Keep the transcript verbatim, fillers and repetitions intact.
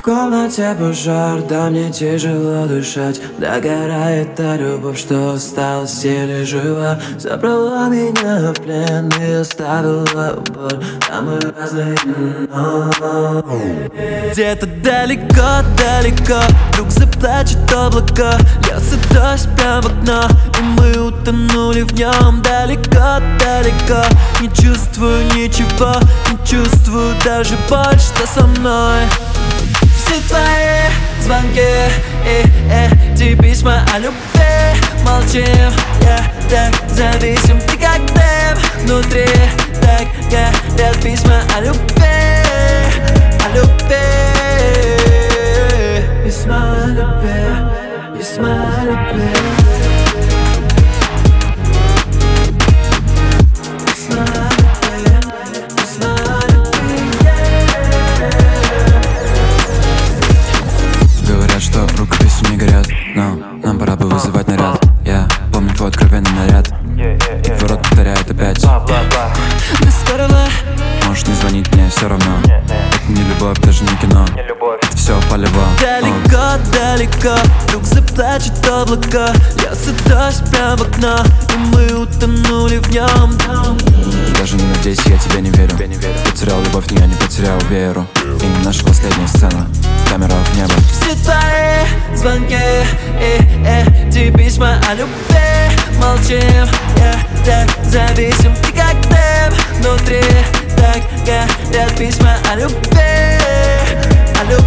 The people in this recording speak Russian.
комнате пожар, да мне тяжело дышать. Догорает та любовь, что осталась еле жива. Забрала меня в плен и оставила боль. А мы разные, но где-то далеко-далеко вдруг заплачет облако. Льется дождь прямо в окно, и мы утонули в нем. Далеко-далеко, не чувствую ничего, не чувствую даже боль, что со мной. Все твои звонки и эти письма о любви. Молчим, я так зависим, ты как дым внутри. Так горят письма о любви, о любви. Письма о любви, письма о любви. Рукописи не горят, но нам пора бы вызывать наряд. Я помню твой откровенный наряд, и твой рот повторяет опять. Ты скоро, можешь не звонить, мне все равно. Это не любовь, даже не кино, это все полево. Далеко-далеко вдруг заплачет облако. Льется дождь прямо в окно, и мы утонули в нем. Даже не надейся, я тебе не верю. Потерял любовь, но я не потерял веру. И наша последняя сцена, камера в небо. Все твои звонки и эти письма о любви. Молчим, я так зависим, ты как дым внутри. Так горят письма о любви, о любви.